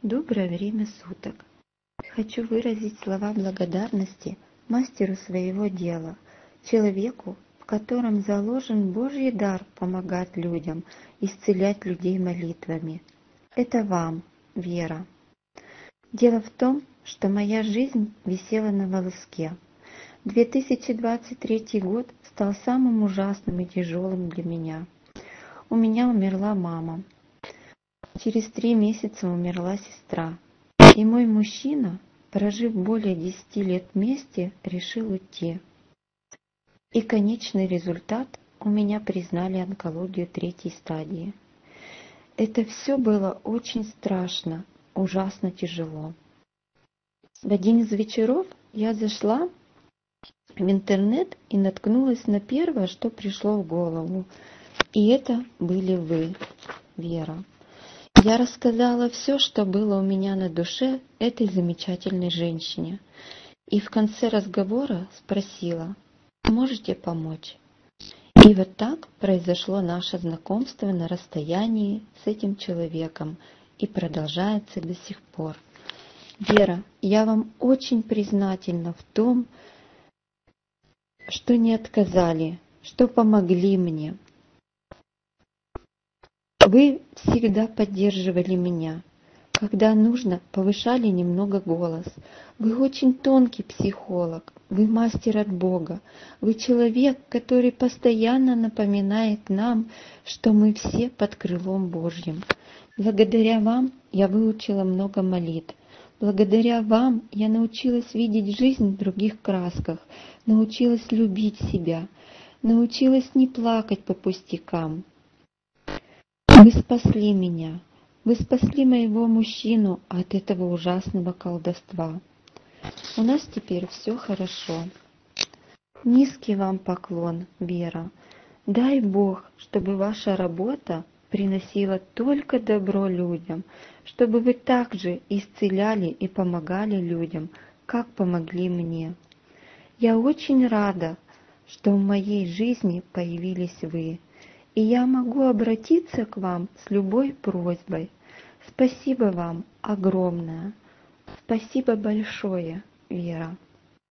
Доброе время суток. Хочу выразить слова благодарности мастеру своего дела, человеку, в котором заложен Божий дар помогать людям, исцелять людей молитвами. Это вам, Вера. Дело в том, что моя жизнь висела на волоске. 2023 год стал самым ужасным и тяжелым для меня. У меня умерла мама. Через 3 месяца умерла сестра. И мой мужчина, прожив более 10 лет вместе, решил уйти. И конечный результат — у меня признали онкологию 3-й стадии. Это все было очень страшно, ужасно тяжело. В один из вечеров я зашла в интернет и наткнулась на первое, что пришло в голову. И это были вы, Вера. Я рассказала все, что было у меня на душе этой замечательной женщине. И в конце разговора спросила: «Можете помочь?» И вот так произошло наше знакомство на расстоянии с этим человеком и продолжается до сих пор. Вера, я вам очень признательна в том, что не отказали, что помогли мне. Вы всегда поддерживали меня. Когда нужно, повышали немного голос. Вы очень тонкий психолог, вы мастер от Бога. Вы человек, который постоянно напоминает нам, что мы все под крылом Божьим. Благодаря вам я выучила много молитв. Благодаря вам я научилась видеть жизнь в других красках, научилась любить себя, научилась не плакать по пустякам. Вы спасли меня. Вы спасли моего мужчину от этого ужасного колдовства. У нас теперь все хорошо. Низкий вам поклон, Вера. Дай Бог, чтобы ваша работа приносила только добро людям, чтобы вы также исцеляли и помогали людям, как помогли мне. Я очень рада, что в моей жизни появились вы. И я могу обратиться к вам с любой просьбой. Спасибо вам огромное. Спасибо большое, Вера.